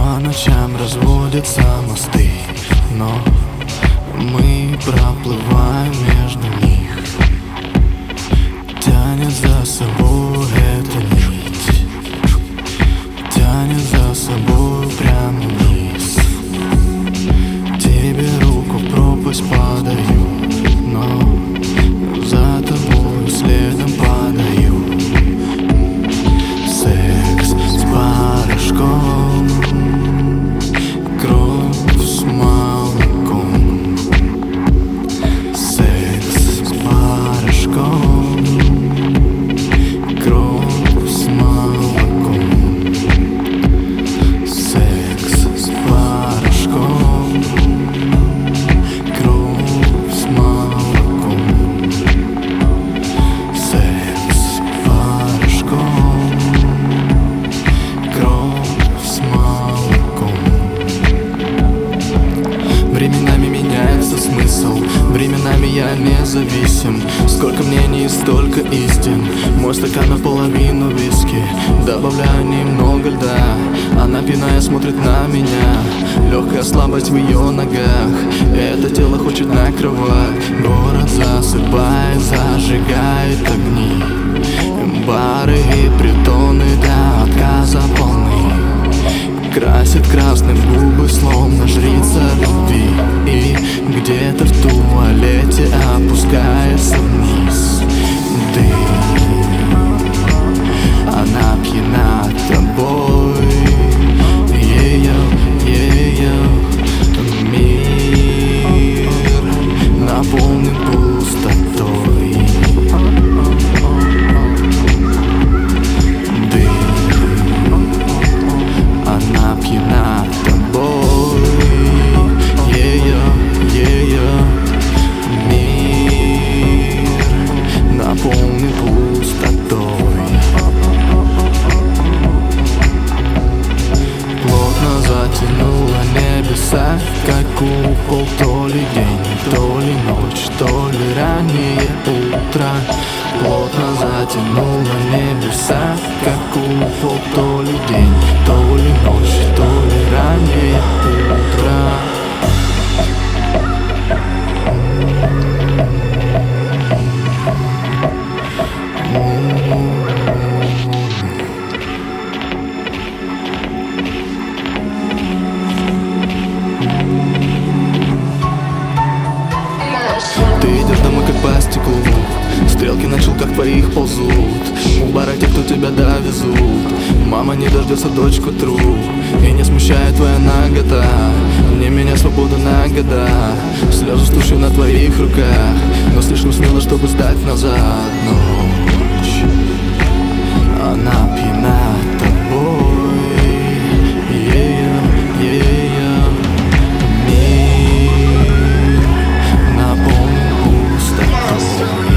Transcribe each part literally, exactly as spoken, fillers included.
По ночам разводятся мосты, но мы проплываем между них. Тянет за собой эта нить, тянет за собой прямо вниз. Тебе руку в пропасть подаю, но за тобой следом падаю. Секс с порошком, кровь с молоком. Секс с порошком, кровь с молоком. Секс с порошком, кровь с молоком. Секс с порошком, кровь с молоком. Временами меняется смысл, временами я независим. Сколько мнений, столько истин. Мой стакан наполовину виски, добавляю немного льда. Она пиная смотрит на меня, легкая слабость в ее ногах. Это тело хочет на кровать. Город засыпает, зажигает огни. Бары и притоны до отказа полны. Красит красным губы, словно жрица любви. И где-то в туалете опускается вниз дым. Она пьяна тобой, ее, ее мир наполнен пустотой. Она пьяна тобой, ее, ее мир наполнен пустотой. Плотно затянуло небеса, как купол. То ли день, то ли ночь, то ли раннее утро. Плотно затянуло небеса, как купол. То ли день, то ли ночь, то ли раннее утро. Ты идешь домой как по стеклу, стрелки на челках твоих ползут. У бара те, кто тебя довезут. Мама не дождется дочку тру. И не смущает твоя нагота, мне меня свобода на года. Слезы стуши на твоих руках, но слишком смело, чтобы сдать назад. Ночь, она пьяна тобой, ее, ее мир наполнен пустотой.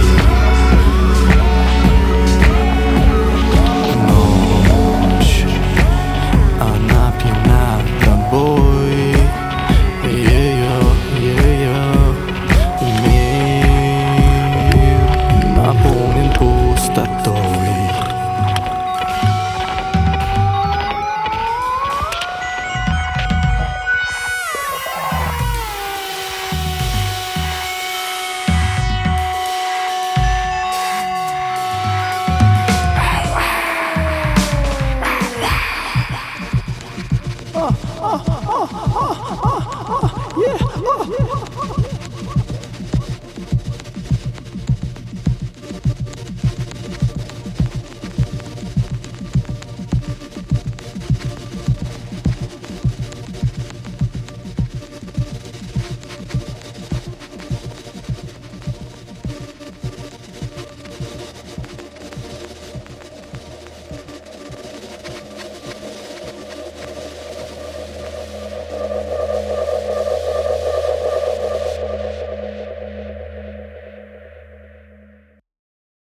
Ночь, она пьяна тобой, ее, ее мир наполнен пустотой. Yeah.